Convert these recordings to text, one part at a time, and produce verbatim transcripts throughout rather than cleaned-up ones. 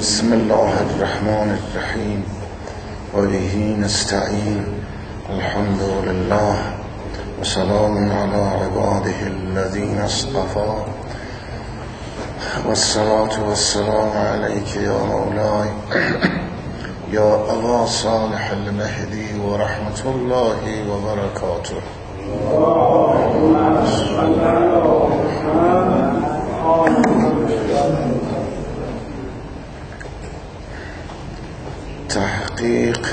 بسم الله الرحمن الرحیم و به نستعین. الحمد لله و سلام علی عباده الذین اصطفى و الصلاة و السلام علیک یا مولاي یا ابا صالح المهدی و رحمت الله و برکاته. تحقیق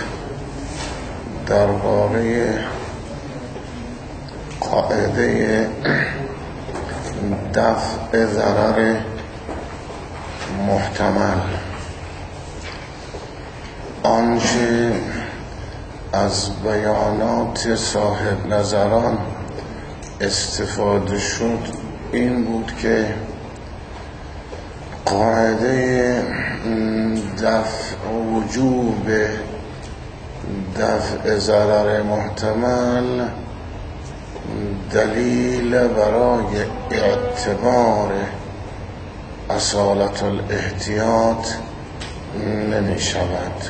درباره قاعده دفع ضرر محتمل. آنچه از بیانات صاحب نظران استفاده شد این بود که قاعده دفع وجوب دفع ضرر محتمل دلیل برای اعتبار اصالت الاحتیاط نمی شود.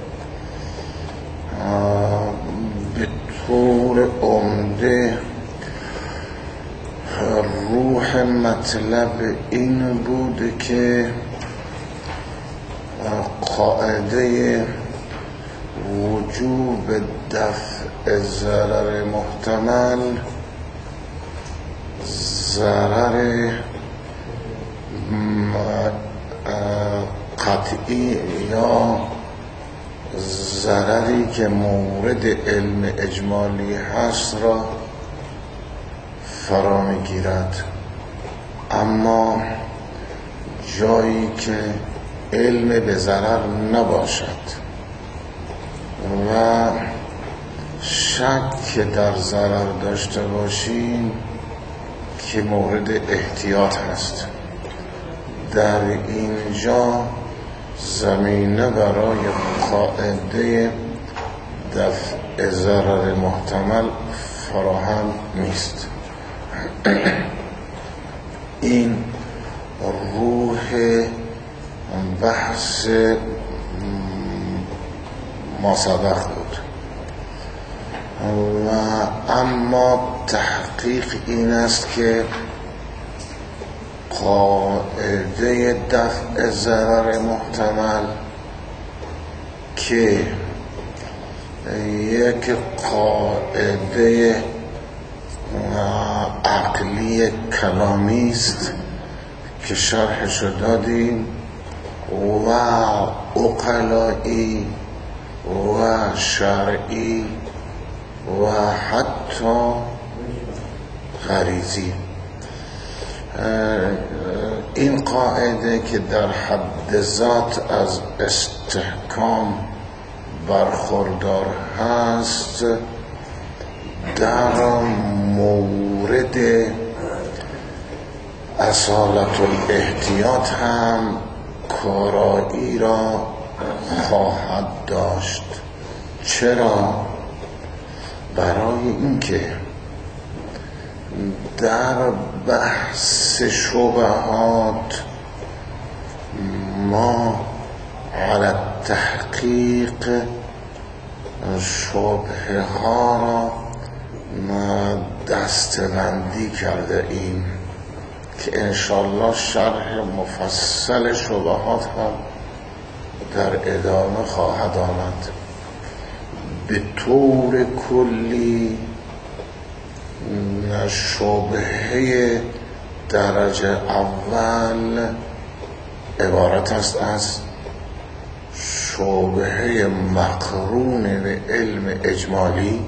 به طور عمده روح مطلب این بود که قاعده وجوب دفع ضرر محتمل ضرر قطعی یا ضرری که مورد علم اجمالی هست را فرا میگیرد، اما جایی که علم به ضرر نباشد و شک در ضرر داشته باشیم که مورد احتیاط هست، در اینجا زمینه برای قاعده دفع ضرر محتمل فراهم نیست. این روح بحث ما سبق بود و اما تحقیق این است که قاعده دفع ضرر محتمل که یک قاعده عقلی کلامی است که شرحش دادیم و عقلایی و شرعی و حتی غریزی. این قاعده که در حد ذات از استحکام برخوردار هست در مورد اصالت الاحتیاط هم کارایی را خواهد داشت. چرا؟ برای اینکه در بحث شبهات ما علی تحقیق شبهه ها را دسته‌بندی کرده ایم که انشالله شرح مفصل شبهات هم در ادامه خواهد آمد. به طور کلی شبهه درجه اول عبارت است از شبهه مقرون به علم اجمالی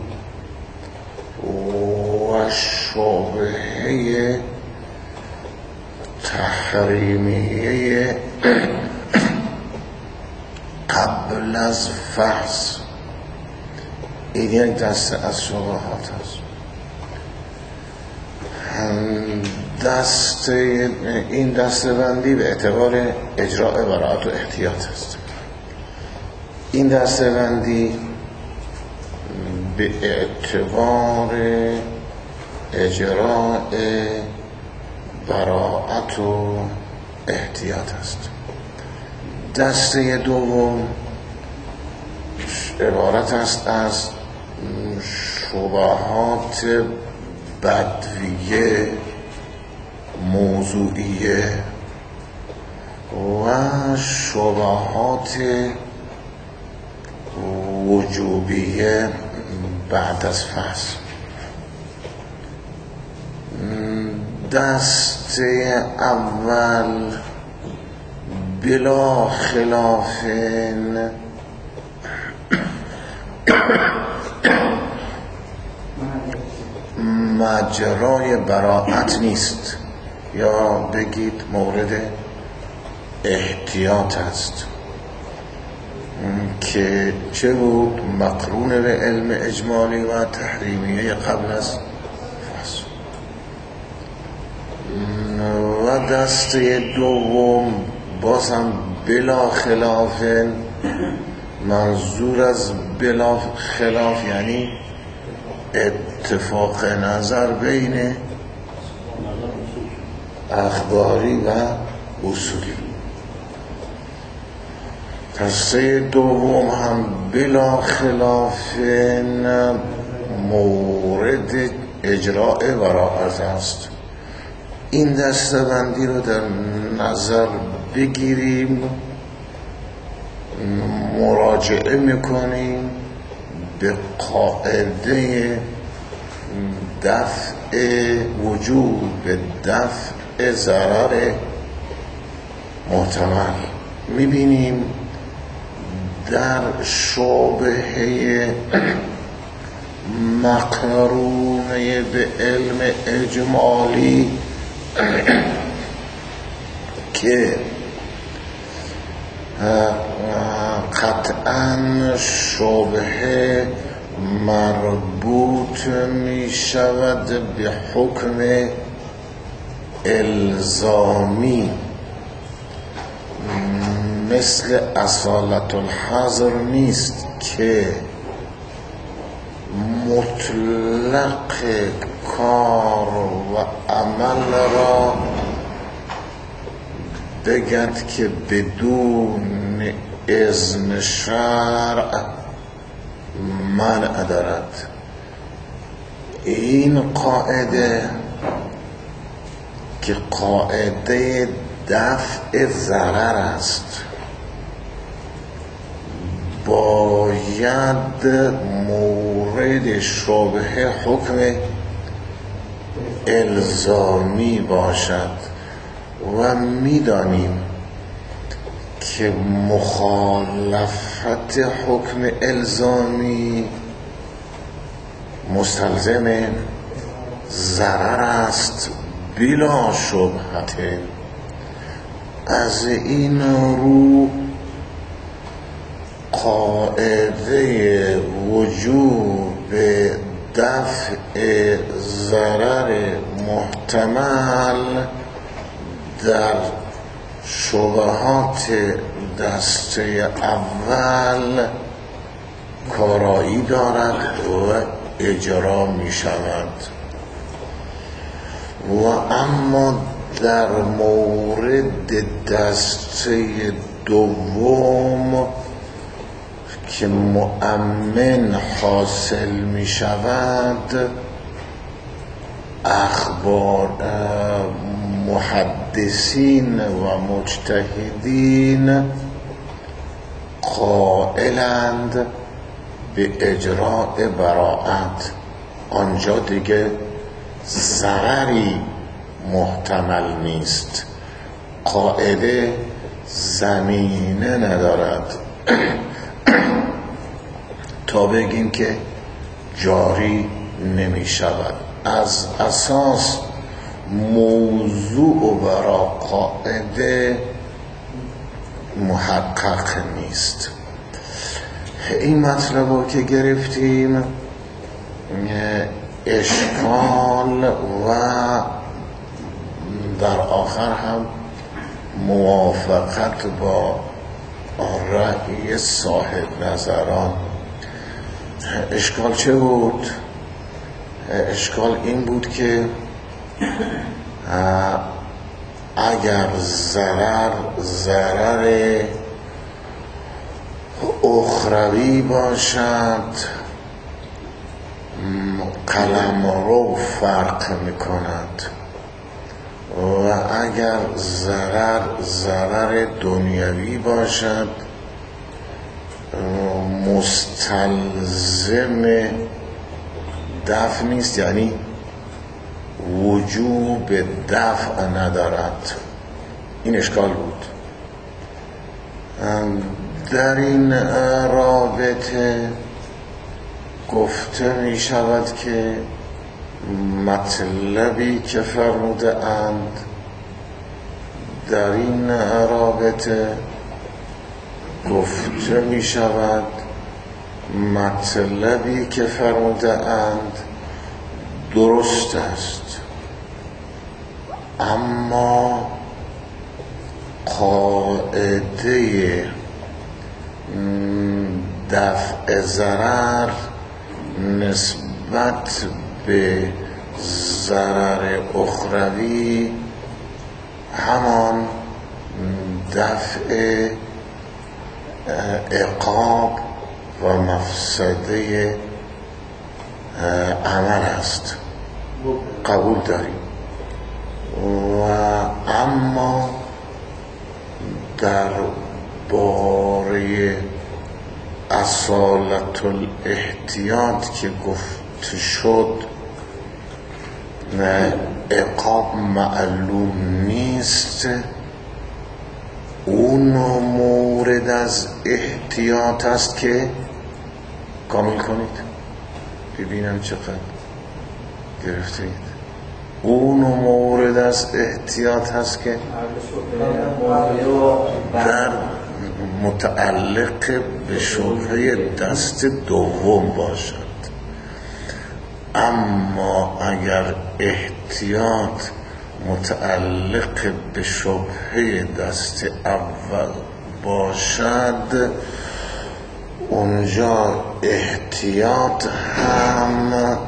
و شبهه تحریمیه قبل از فحص. این یک دسته از شبهات است. دسته این دسته بندی به اعتبار اجراء براءت و احتیاط است. این دسته بندی به اعتبار اجراء براءت و احتیاط است. دسته دوم عبارت است از شبهات بدویه موضوعیه و شبهات وجوبیه بعد از فصل. دسته اول بلا خلاف مجرای براءت نیست، یا بگید مورد احتیاط است که چه بود مقرون به علم اجمالی و تحریمیه قبل از فصل. و دسته دوم بازم بلا خلاف، منظور از بلا خلاف یعنی اتفاق نظر بین اخباری و اصولی. دسته دوم هم بلا خلاف مورد اجراء براءت است. این دسته بندی رو در نظر بگیریم، مراجعه میکنیم به قاعده دفع وجوب به دفع ضرر محتمل. میبینیم در شبهه مقرونه به علم اجمالی که قطعاً شبهه مربوط می شود به حکم الزامی، مثل اصالت الحظر نیست که مطلق کار و عمل را بگد که بدون اذن شرع منع دارد. این قاعده که قاعده دفع ضرر است باید مورد شبهه حکم الزامی باشد و میدانیم که مخالفت حکم الزامی مستلزم ضرر است بلا شبهت. از این رو قاعده وجوب دفع ضرر محتمل در شبهات دسته اول کارایی دارد و اجرا می شود. و اما در مورد دسته دوم که مؤمن حاصل می شود، اخبار محدثین و مجتهدین قائلند به اجراء براءت. آنجا دیگه ضرری محتمل نیست، قاعده زمینه ندارد تا بگیم که جاری نمی شود. از اساس موضوع برای قاعده محقق نیست. این مطلب که گرفتیم، اشکال و در آخر هم موافقت با رأی صاحب نظران. اشکال چه بود؟ اشکال این بود که اگر ضرر ضرر اخروی باشد قلمرو فرق میکند و اگر ضرر ضرر دنیوی باشد مستلزم دفع نیست، یعنی وجوب دفع ندارد. این اشکال بود. در این رابطه گفته می شود که مطلبی که فرموده اند در این رابطه گفته می شود مطلبی که فرموده اند درست است، اما قاعده دفع ضرر نسبت به ضرر اخروی همان دفع عقاب و مفسده عمل است. قبول داریم. و اما در باره اصالت الاحتیاط که گفت شد عقاب معلوم نیست، اون مورد از احتیاط است که کامل کنید ببینم چقدر گرفتید. اون مورد از احتیاط هست که در متعلق به شبهه دست دوم باشد. اما اگر احتیاط متعلق به شبهه دست اول باشد، اونجا احتیاط هم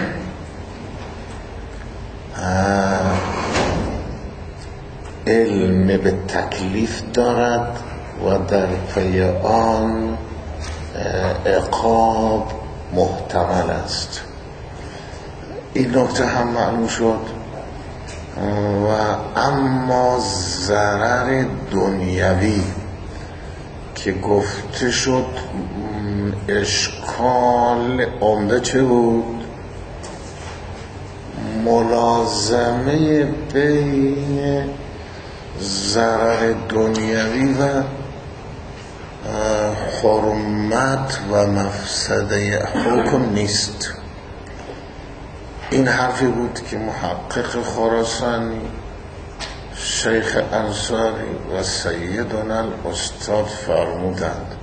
علم به تکلیف دارد و در پی آن عقاب محتمل است. این نکته هم معلوم شد. و اما ضرر دنیوی که گفته شد اشکال عمده چه بود؟ ملازمه بین ضرر دنیوی و حرمت و مفسده حکم نیست. این حرفی بود که محقق خراسانی شیخ انصاری و سیدنا الاستاد فرمودند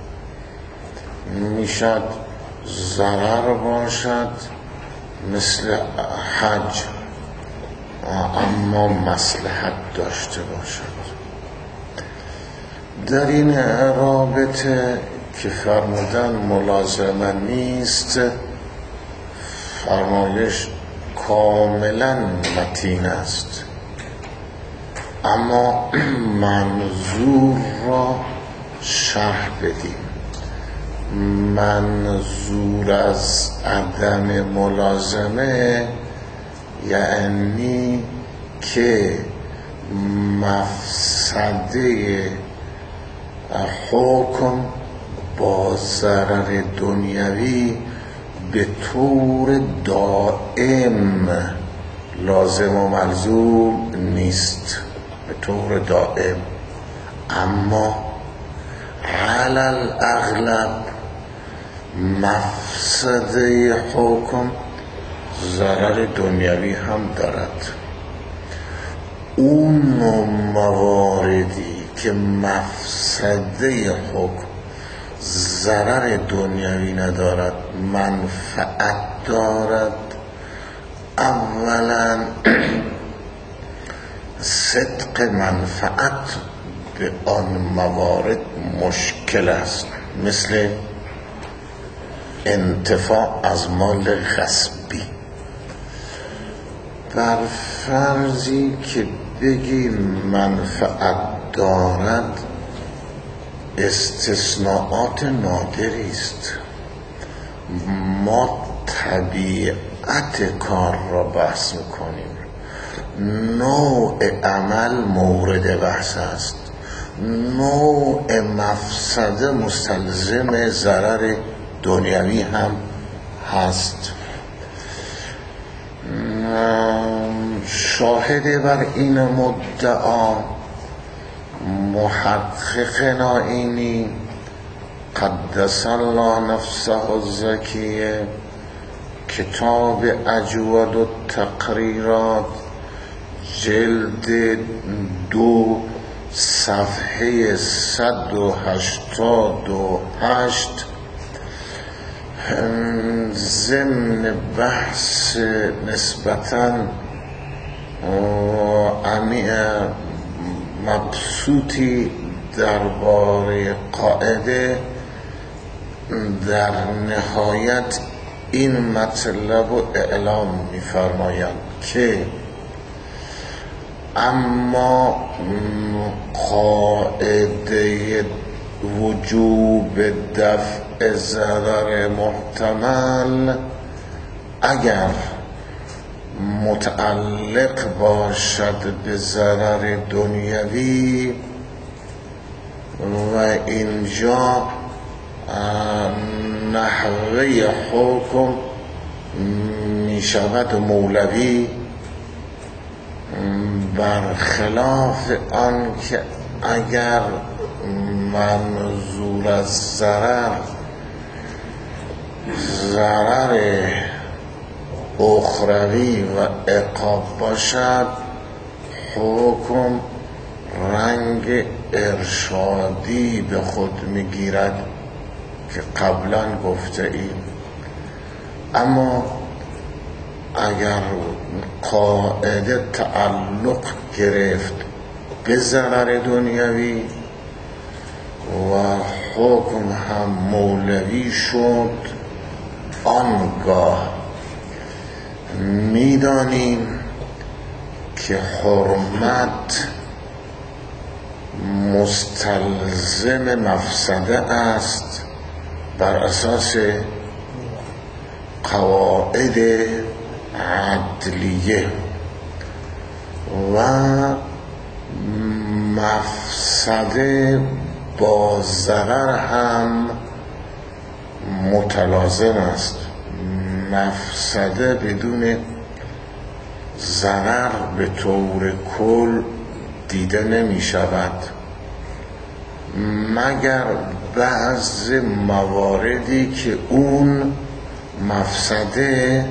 میشد ضرر باشد مثل حج اما مصلحت داشته باشد. در این رابطه که فرمودن ملازمه نیست، فرمایش کاملا متین است، اما منظور را شرح بدیم. منظور از عدم ملازمه یعنی که مفسده حکم با ضرر دنیوی به طور دائم لازم و ملزوم نیست، به طور دائم، اما علل اغلب مفسده حکم ضرر دنیوی هم دارد. اون مواردی که مفسده حکم ضرر دنیوی ندارد منفعت دارد، اولا صدق منفعت به آن موارد مشکل است، مثل انتفاع از مال غصبی. بر فرضی که بگی منفعت دارد، استثناءات نادری است. ما طبیعت کار را بحث میکنیم، نوع عمل مورد بحث است، نوع مفسده مستلزم ضرر دنیوی هم هست. شاهد بر این مدعا محقق نائینی قدس الله نفسه الزکیه، کتاب اجود و تقریرات، جلد دو، صفحه صد و هشتاد و هشت، ضمن بحث نسبتاً مبسوطی درباره قاعده در نهایت این مطلب رو اعلام می‌فرمایند که اما قاعده وجوب دفع ضرر محتمل اگر متعلق باشد به ضرر دنیوی و اینجا نحوه حکم می شود مولوی، برخلاف آن که اگر منظور از ضرر ضرر اخروی و عقاب باشد، حکم رنگ ارشادی به خود میگیرد که قبلا گفته ایم. اما اگر قاعده تعلق گرفت به ضرر دنیوی و حکم هم مولوی شد، آنگاه میدانیم که حرمت مستلزم مفسده است بر اساس قواعد عدلیه و مفسده با ضرر هم متلازم است. مفسده بدون ضرر به طور کل دیده نمی شود مگر بعض مواردی که اون مفسده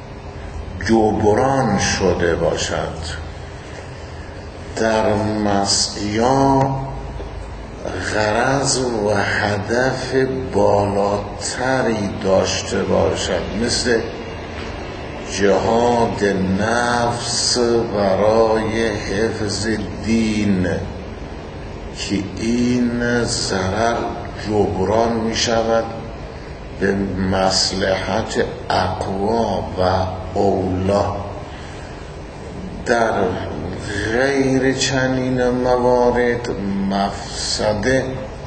جبران شده باشد. در مسعیا غرض و هدف بالاتری داشته باشد، مثل جهاد نفس برای حفظ دین که این ضرر جبران می شود به مصلحت اقوا و اولا. در غیر چنین موارد مفسده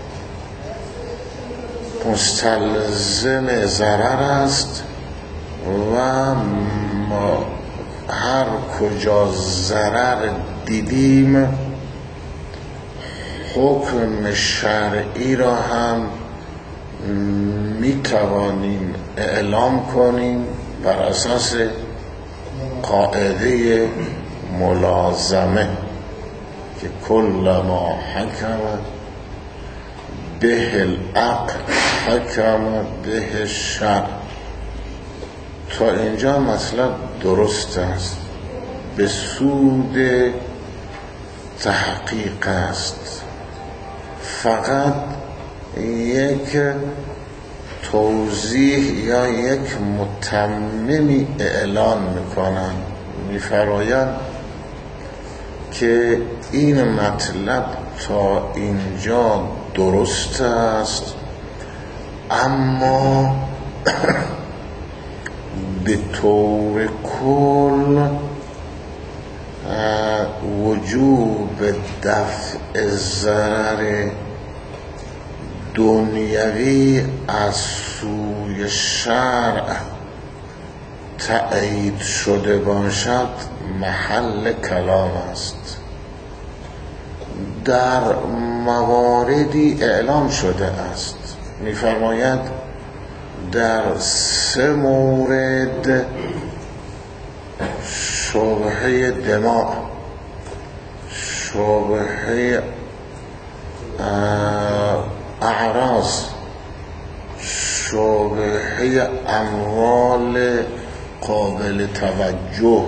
مستلزم ضرر است و ما هر کجا ضرر دیدیم حکم شرعی را هم می توانیم اعلام کنیم بر اساس قاعده ملازمه که کل ما حکم به العقل حکم به الشرع. تا اینجا مطلب درست است، به سود تحقیق است. فقط یک توضیح یا یک متممی اعلان میکنن، میفرمایند که این مطلب تا اینجا درست است، اما به طور کل وجوب دفع ضرر دنیوی از سوی شرع تأیید شده باشد محل کلام است. در مواردی اعلام شده است، می‌فرماید در سه مورد شبهه دماء، شبهه اعراض، شبهه اموال قابل توجه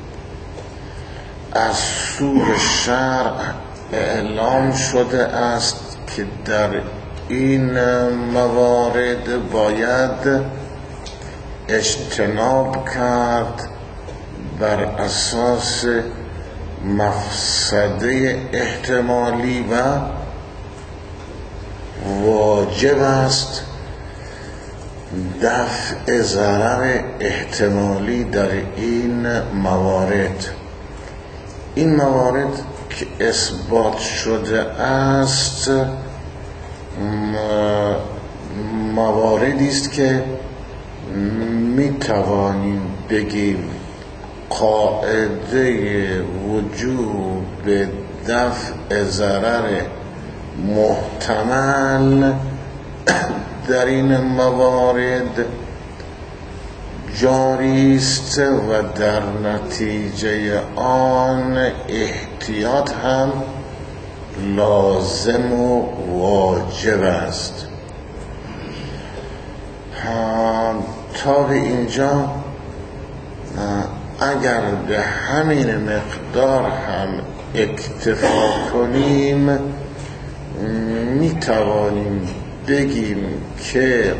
از سوی شرع اعلام شده است که در این موارد باید اجتناب کرد بر اساس مفسده احتمالی و واجب است دفع ضرر احتمالی در این موارد. این موارد که اثبات شده است مواردی است که می توانیم بگیم قاعده وجوب دفع ضرر محتمل در این موارد جاری است و در نتیجه آن احتیاط هم لازم و واجب است. تا به اینجا اگر به همین مقدار هم اکتفا کنیم می توانیم بگیم که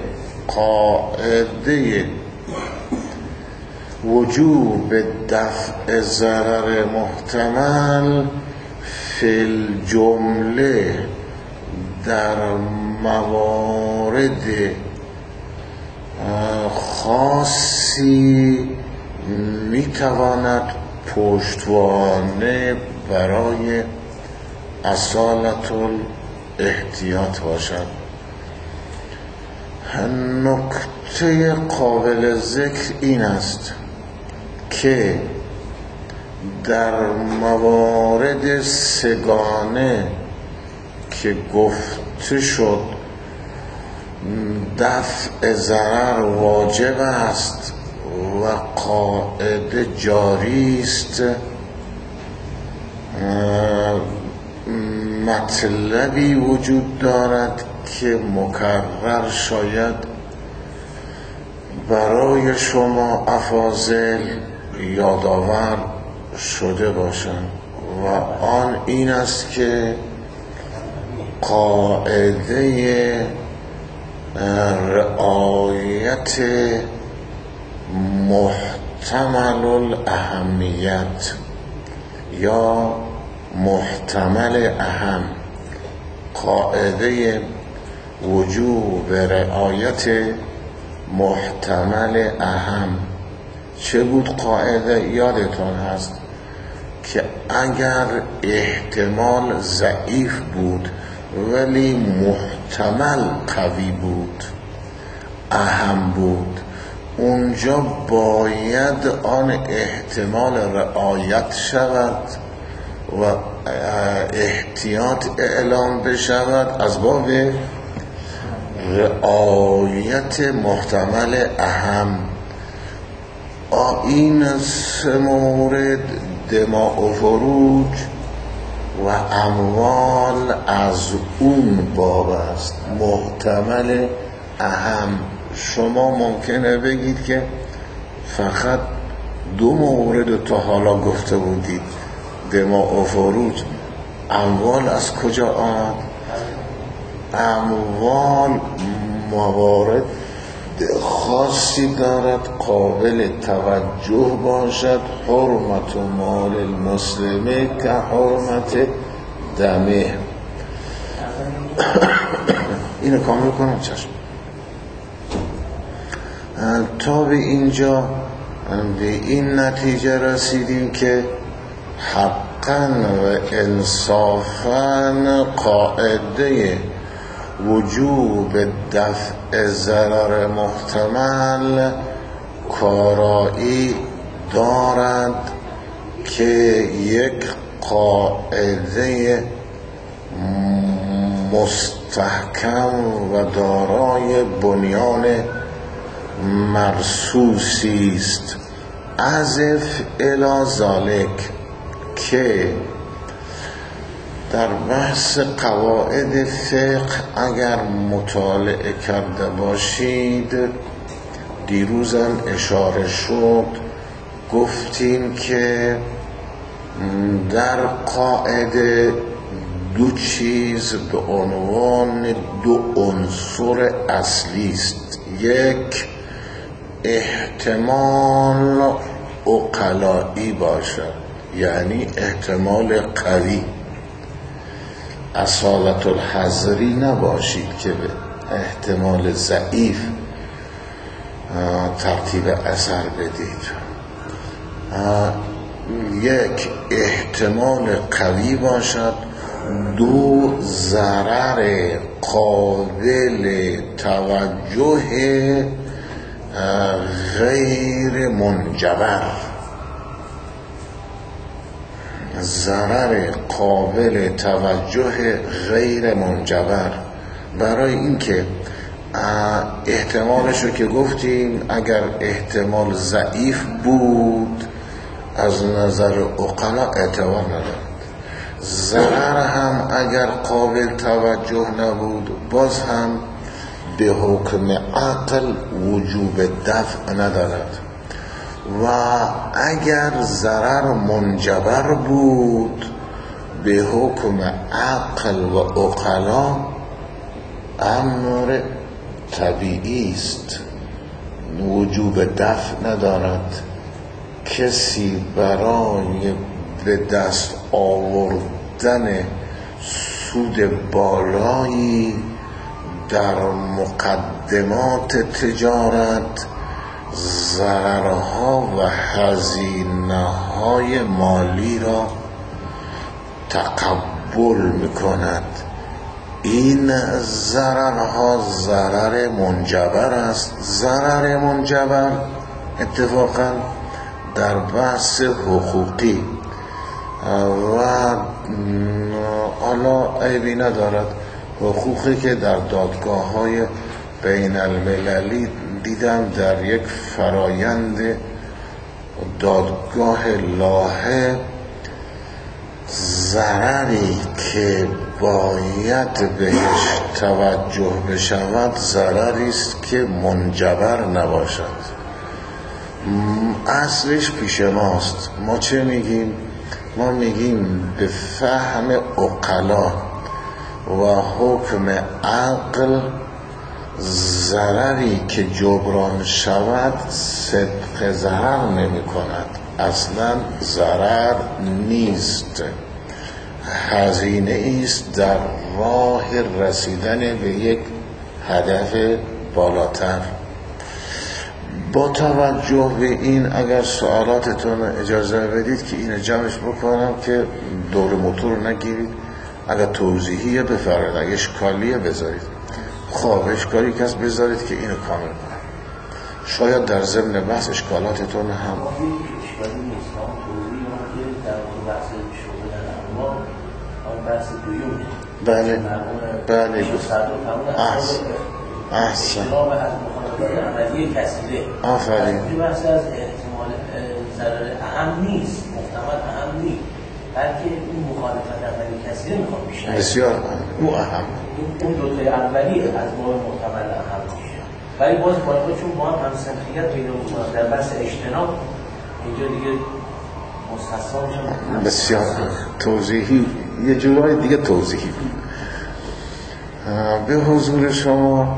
قاعده وجوب دفع ضرر محتمل فی الجمله در موارد خاصی میتواند پشتوانه برای اصالت الاحتیاط باشد. نکته قابل ذکر این است که در موارد سگانه که گفته شد دفع ضرر واجب است و قاعده جاری است، مطلبی وجود دارد که مکرر شاید برای شما افاضل یادآور شده باشند و آن این است که قاعده رعایت محتمل الاهمیت یا محتمل اهم، قاعده وجوب رعایت محتمل اهم چه بود؟ قاعده یادتان هست که اگر احتمال ضعیف بود ولی محتمل قوی بود، اهم بود، اونجا باید آن احتمال رعایت شود و احتیاط اعلام بشود از باب رعایت محتمل اهم. این سه مورد دماء و فروج و اموال از اون باب است، محتمل اهم. شما ممکنه بگید که فقط دو مورد تا حالا گفته بودید، دماء و فروج، اموال از کجا آمد؟ اموال موارد خاصی دارد قابل توجه باشد. حرمت مال المسلمه که حرمت دمه. اینو کامل کنم چشم. تا به اینجا به این نتیجه رسیدیم که حقا و انصافا قاعده وجوب دفع ضرر محتمل کارایی دارد که یک قاعده مستحکم و دارای بنیان مرصوصی است. عزف الی ذالک که در بحث قواعد فقه اگر مطالعه کرده باشید، دیروزم اشاره شد، گفتیم که در قاعده دو چیز به عنوان دو عنصر اصلی است. یک احتمال عقلایی باشد، یعنی احتمال قوی، اصالت الحضری نباشید که به احتمال ضعیف ترتیب اثر بدید. یک احتمال قوی باشد، دو ضرر قابل توجه غیر منجبر، ضرر قابل توجه غیر منجبر. برای اینکه احتمالشو که گفتیم اگر احتمال ضعیف بود از نظر عقلا اعتبار ندارد، ضرر هم اگر قابل توجه نبود باز هم به حکم عقل وجوب دفع ندارد، و اگر ضرر منجبر بود به حکم عقل و عقلا امر طبیعی است، وجوب دفع ندارد. کسی برای به دست آوردن سود بالایی در مقدمات تجارت ضررها و هزینه‌های مالی را تقبل می‌کند. این ضررها ضرر منجبر است. ضرر منجبر اتفاقاً در بحث حقوقی و حالا عیبی ندارد، حقوقی که در دادگاه‌های بین المللی دیدم در یک فرایند دادگاه لاهه، ضرری که باید بهش توجه بشود ضرری است که منجبر نباشد. اصلش پیش ماست. ما چه میگیم؟ ما میگیم به فهم عقلا و حکم عقل ضرری که جبران شود سبق ضرر نمی کند، اصلا ضرر نیست، هزینه است در راه رسیدن به یک هدف بالاتر. با توجه به این اگر سوالاتتون اجازه بدید که اینو جمعش بکنم که دور موتور نگیرید، اگر توضیحیه بفرمایید، اگر اشکالیه بذارید. خب اشکالی کس بذارید که اینو کامل کنم، شاید در ضمن بحث اشکالاتتون هم اشکالی نیست. ما توضیحی ما که در اون بحث شده در اما آن بحث دویون بله بله احسن احسن عملی کسیده آفرین. این بحث از احتمال ضرر اهم نیست، محتمل اهم نیست، بلکه این مخالفت عملی کسیده میخواد بیشتر بسیار او اهم، اون دوتای اولی از باب محتمل اهم میشه. ولی باز باید چون با هم همسنخیت بین اون در بحث اجتناب اینجا دیگه مستثنا میشه. بسیار توضیحی یه جورای دیگه توضیحی به حضور شما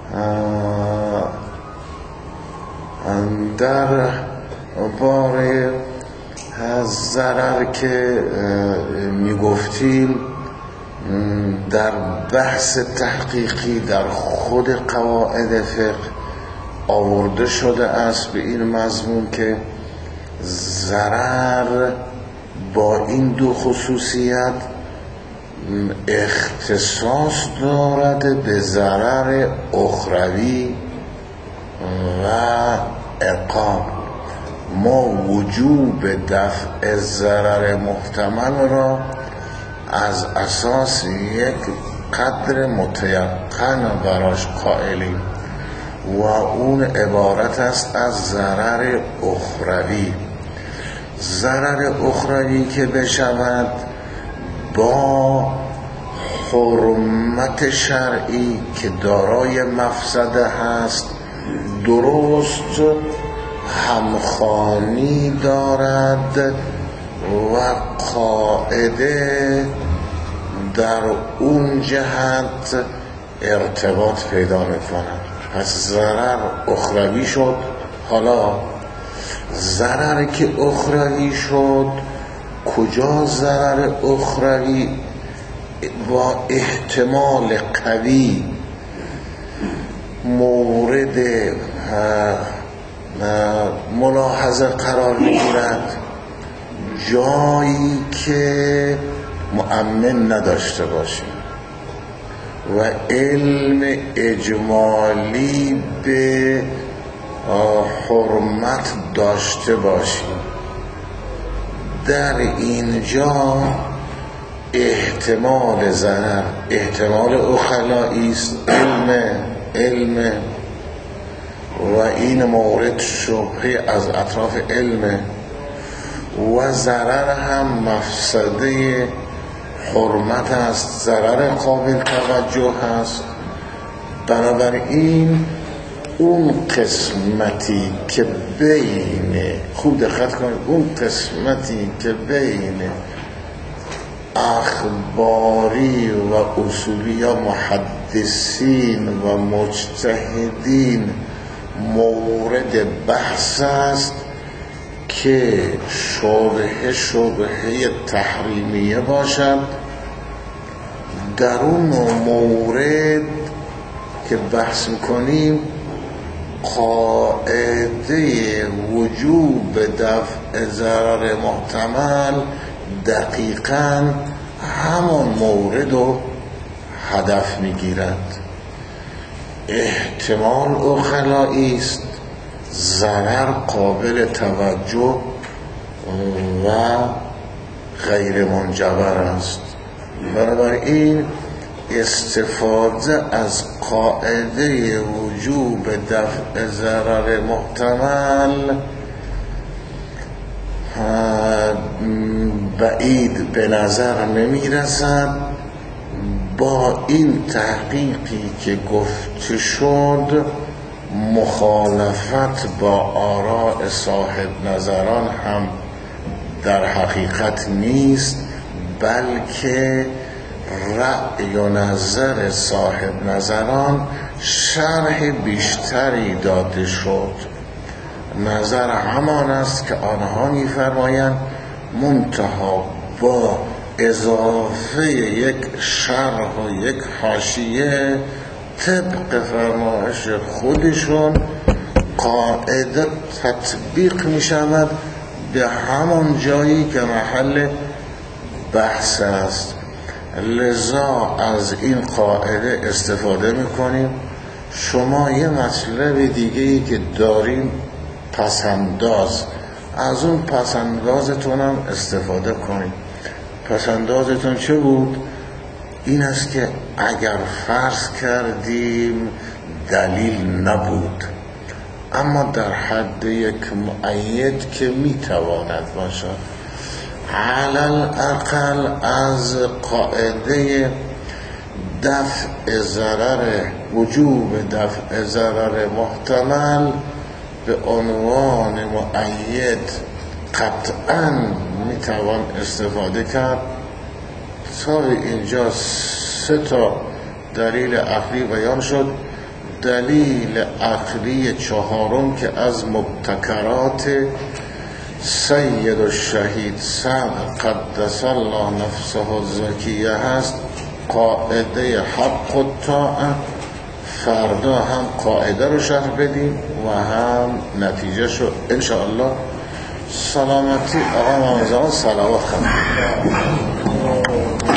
در باره از ضرر که میگفتیم در بحث تحقیقی در خود قواعد فقه آورده شده است به این مضمون که ضرر با این دو خصوصیت اختصاص دارد به ضرر اخروی و عقاب. ما وجوب دفع ضرر محتمل را از اساس یک قدر متیقن براش قائلیم و اون عبارت است از ضرر اخروی. ضرر اخروی که بشود با حرمت شرعی که دارای مفسده هست درست همخوانی دارد و قاعده در اون جهت ارتباط پیدا می‌کند. پس ضرر اخروی شد. حالا ضرر که اخروی شد، کجا ضرر اخروی با احتمال قوی مورد ملاحظه قرار میگیرد؟ جایی که مؤمن نداشته باشیم و علم اجمالی به حرمت داشته باشیم. در اینجا احتمال ضرر احتمال اخلایی است، علم علم و این مورد شبهه از اطراف علم و ضرر هم مفسده حرمت است، ضرر قابل توجه هست. بنابراین اون قسمتی که بین خوب دقت کنید اون قسمتی که بین اخباری و اصولی یا محدثین و مجتهدین مورد بحث است که شبهه شبهه تحریمیه باشد. در اون مورد که بحث میکنیم قاعده وجوب دفع ضرر محتمل دقیقاً همان مورد رو هدف میگیرد. احتمال اخلایی است، ضرر قابل توجه و غیر منجبر است. بنابراین استفاده از قاعده وجوب دفع ضرر محتمل بعید به نظر نمی رسد. با این تحقیقی که گفته شد مخالفت با آراء صاحب نظران هم در حقیقت نیست، بلکه رأی و نظر صاحب نظران شرح بیشتری داده شد. نظر همان است که آنها می‌فرمایند منتها با اضافه یک شرح و یک حاشیه طبق فرمایش خودشون قاعده تطبیق می شود به همان جایی که محل بحث است. لذا از این قاعده استفاده می کنیم. شما یه مطلب دیگه‌ای که داریم پسنداز، از اون پسندازتون هم استفاده کنید. پسندازتون چه بود؟ این است که اگر فرض کردیم دلیل نبود اما در حد یک مؤید که میتواند باشد، علل اقل از قاعده دفع ضرر وجوب دفع ضرر محتمل به عنوان مؤید قطعاً میتوان استفاده کرد. تا اینجا سه تا دلیل عقلی بیان شد. دلیل عقلی چهارم که از مبتکرات سید الشهید سعد قدس الله نفسه الزکیه هست، قاعده حق و طاعه. فردا هم قاعده رو شرح بدیم و هم نتیجه شو انشاءالله. سلامتی آقا مامزان صلوات خواهد.